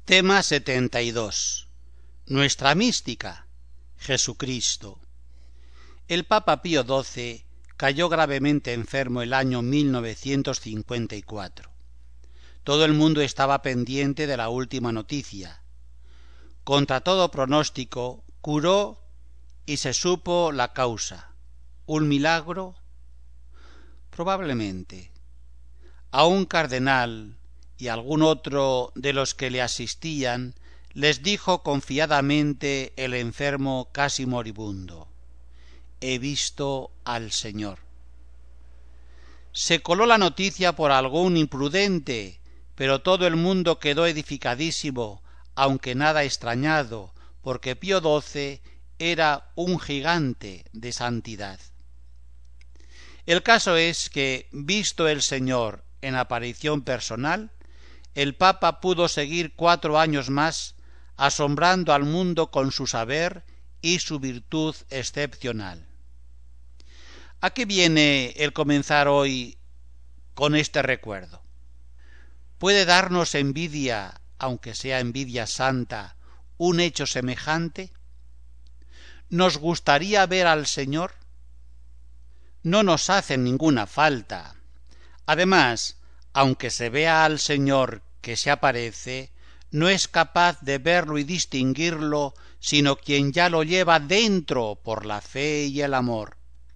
Tema 72. Nuestra mística, Jesucristo. El Papa Pío XII cayó gravemente enfermo el año 1954. Todo el mundo estaba pendiente de la última noticia. Contra todo pronóstico, curó y se supo la causa. ¿Un milagro? Probablemente. A un cardenal y algún otro de los que le asistían les dijo confiadamente el enfermo casi moribundo: «He visto al Señor». Se coló la noticia por algún imprudente, pero todo el mundo quedó edificadísimo, aunque nada extrañado, porque Pío XII era un gigante de santidad. El caso es que, visto el Señor en aparición personal, el Papa pudo seguir 4 años más asombrando al mundo con su saber y su virtud excepcional. ¿A qué viene el comenzar hoy con este recuerdo? ¿Puede darnos envidia, aunque sea envidia santa, un hecho semejante? ¿Nos gustaría ver al Señor? No nos hace ninguna falta. Además, aunque se vea al Señor que se aparece, no es capaz de verlo y distinguirlo sino quien ya lo lleva dentro por la fe y el amor.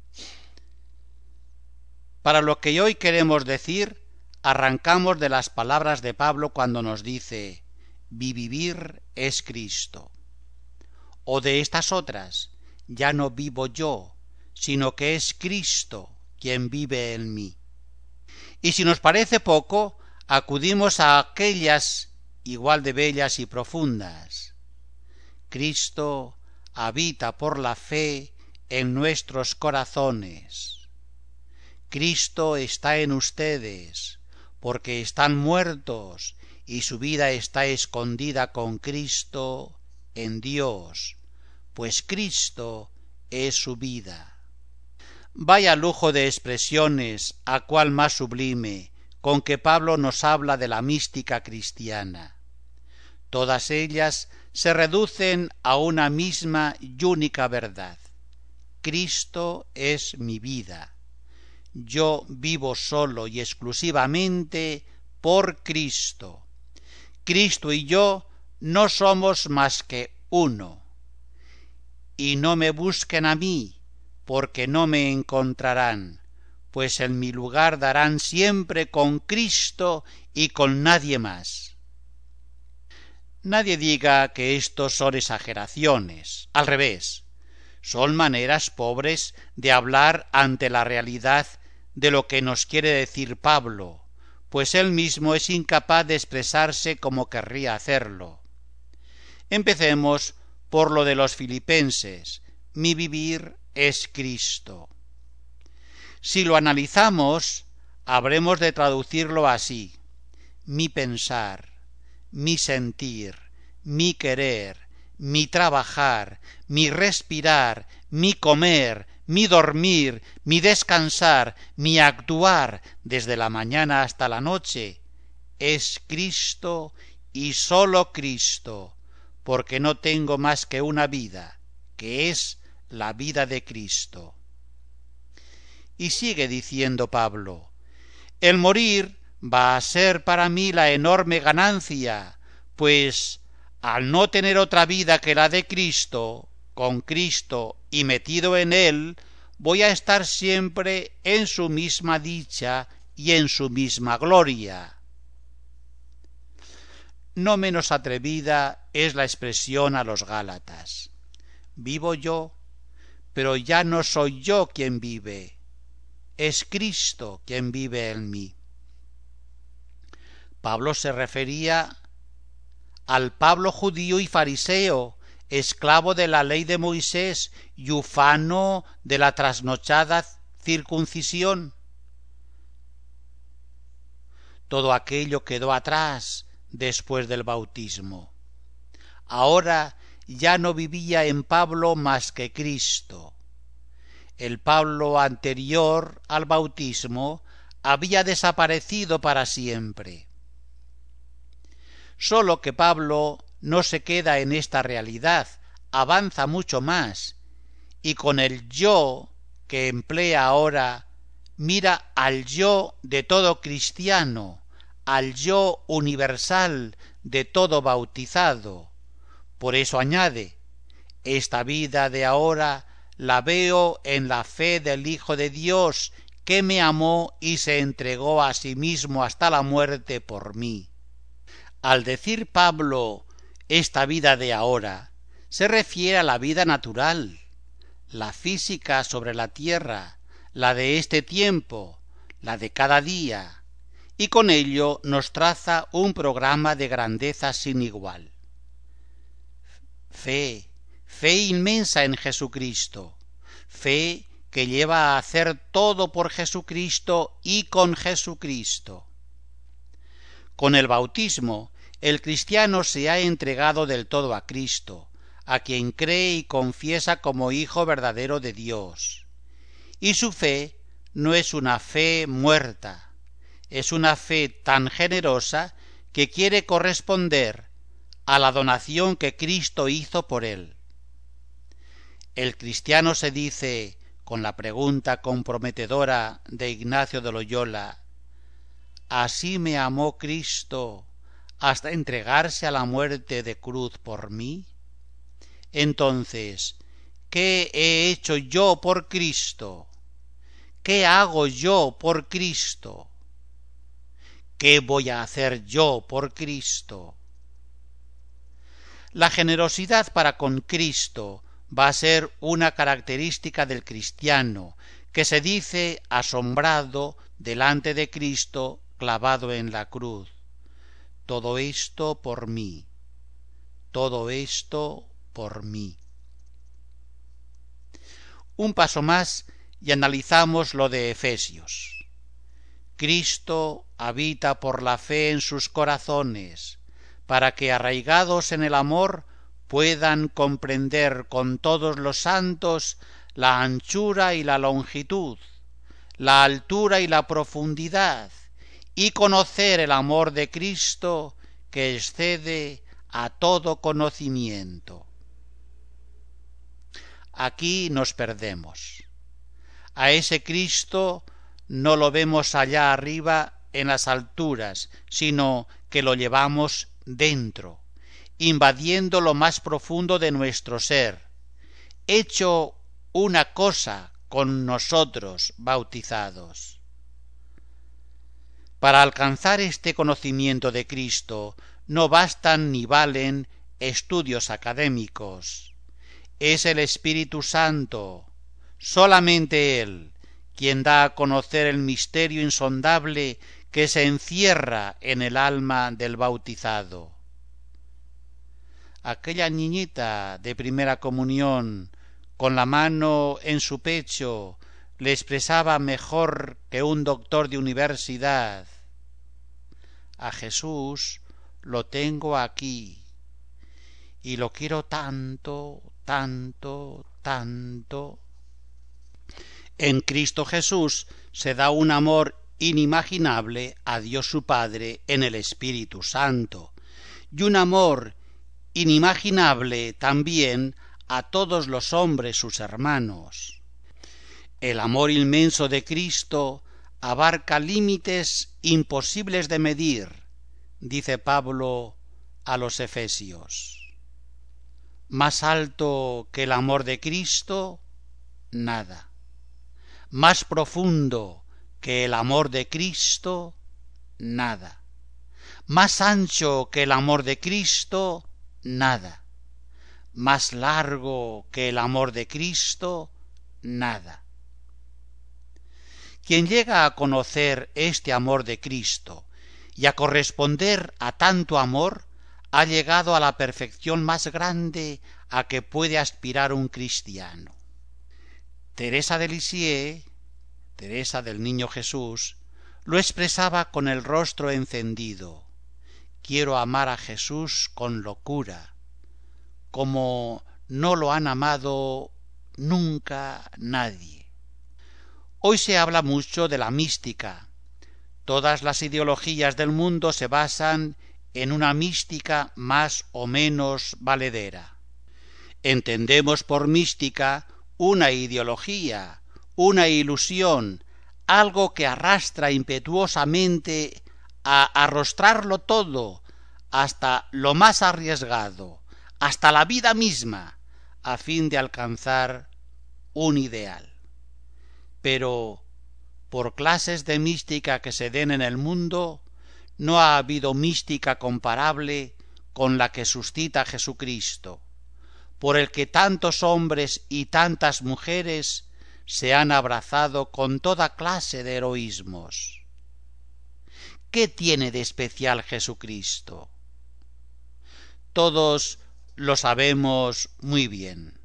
Para lo que hoy queremos decir, arrancamos de las palabras de Pablo cuando nos dice: «Mi vivir es Cristo». O de estas otras: «Ya no vivo yo, sino que es Cristo quien vive en mí». Y si nos parece poco, acudimos a aquellas igual de bellas y profundas: «Cristo habita por la fe en nuestros corazones». Cristo está en ustedes, porque están muertos y su vida está escondida con Cristo en Dios, pues Cristo es su vida. Vaya lujo de expresiones, a cual más sublime, con que Pablo nos habla de la mística cristiana. Todas ellas se reducen a una misma y única verdad: Cristo es mi vida. Yo vivo solo y exclusivamente por Cristo. Cristo y yo no somos más que uno. Y no me busquen a mí, porque no me encontrarán, pues en mi lugar darán siempre con Cristo y con nadie más. Nadie diga que esto son exageraciones. Al revés, son maneras pobres de hablar ante la realidad de lo que nos quiere decir Pablo, pues él mismo es incapaz de expresarse como querría hacerlo. Empecemos por lo de los filipenses: «Mi vivir es Cristo». Si lo analizamos, habremos de traducirlo así: mi pensar, mi sentir, mi querer, mi trabajar, mi respirar, mi comer, mi dormir, mi descansar, mi actuar desde la mañana hasta la noche es Cristo y sólo Cristo, porque no tengo más que una vida, que es la vida de Cristo. Y sigue diciendo Pablo: «El morir va a ser para mí la enorme ganancia, pues al no tener otra vida que la de Cristo, con Cristo y metido en Él, voy a estar siempre en su misma dicha y en su misma gloria». No menos atrevida es la expresión a los Gálatas: «Vivo yo, pero ya no soy yo quien vive, es Cristo quien vive en mí». Pablo se refería al Pablo judío y fariseo, esclavo de la ley de Moisés y ufano de la trasnochada circuncisión. Todo aquello quedó atrás después del bautismo. Ahora ya no vivía en Pablo más que Cristo. El Pablo anterior al bautismo había desaparecido para siempre. solo que Pablo no se queda en esta realidad, avanza mucho más, y con el yo que emplea ahora, mira al yo de todo cristiano, al yo universal de todo bautizado. Por eso añade: esta vida de ahora la veo en la fe del Hijo de Dios, que me amó y se entregó a sí mismo hasta la muerte por mí. Al decir Pablo esta vida de ahora, se refiere a la vida natural, la física sobre la tierra, la de este tiempo, la de cada día, y con ello nos traza un programa de grandeza sin igual. Fe inmensa en Jesucristo, fe que lleva a hacer todo por Jesucristo y con Jesucristo. Con el bautismo, el cristiano se ha entregado del todo a Cristo, a quien cree y confiesa como Hijo verdadero de Dios. Y su fe no es una fe muerta, es una fe tan generosa que quiere corresponder a la donación que Cristo hizo por él. El cristiano se dice, con la pregunta comprometedora de Ignacio de Loyola: ¿así me amó Cristo hasta entregarse a la muerte de cruz por mí? Entonces, ¿qué he hecho yo por Cristo? ¿Qué hago yo por Cristo? ¿Qué voy a hacer yo por Cristo? La generosidad para con Cristo va a ser una característica del cristiano, que se dice asombrado delante de Cristo clavado en la cruz: todo esto por mí, todo esto por mí. Un paso más y analizamos lo de Efesios. Cristo habita por la fe en sus corazones, para que, arraigados en el amor, puedan comprender con todos los santos la anchura y la longitud, la altura y la profundidad, y conocer el amor de Cristo, que excede a todo conocimiento. Aquí nos perdemos. A ese Cristo no lo vemos allá arriba en las alturas, sino que lo llevamos dentro, invadiendo lo más profundo de nuestro ser, hecho una cosa con nosotros bautizados. Para alcanzar este conocimiento de Cristo no bastan ni valen estudios académicos. Es el Espíritu Santo, solamente Él, quien da a conocer el misterio insondable que se encierra en el alma del bautizado. Aquella niñita de primera comunión, con la mano en su pecho, le expresaba mejor que un doctor de universidad: a Jesús lo tengo aquí, y lo quiero tanto, tanto, tanto. En Cristo Jesús se da un amor inimaginable a Dios su Padre en el Espíritu Santo, y un amor inimaginable también a todos los hombres sus hermanos. El amor inmenso de Cristo abarca límites imposibles de medir, dice Pablo a los Efesios. Más alto que el amor de Cristo, nada. Más profundo que el amor de Cristo, nada. Más ancho que el amor de Cristo, nada. Más largo que el amor de Cristo, nada. Quien llega a conocer este amor de Cristo y a corresponder a tanto amor, ha llegado a la perfección más grande a que puede aspirar un cristiano. Teresa de Lisieux, Teresa del Niño Jesús, lo expresaba con el rostro encendido: quiero amar a Jesús con locura, como no lo han amado nunca nadie. Hoy se habla mucho de la mística. Todas las ideologías del mundo se basan en una mística más o menos valedera. Entendemos por mística una ideología, una ilusión, algo que arrastra impetuosamente a arrostrarlo todo, hasta lo más arriesgado, hasta la vida misma, a fin de alcanzar un ideal. Pero, por clases de mística que se den en el mundo, no ha habido mística comparable con la que suscita Jesucristo, por el que tantos hombres y tantas mujeres se han abrazado con toda clase de heroísmos. ¿Qué tiene de especial Jesucristo? Todos lo sabemos muy bien.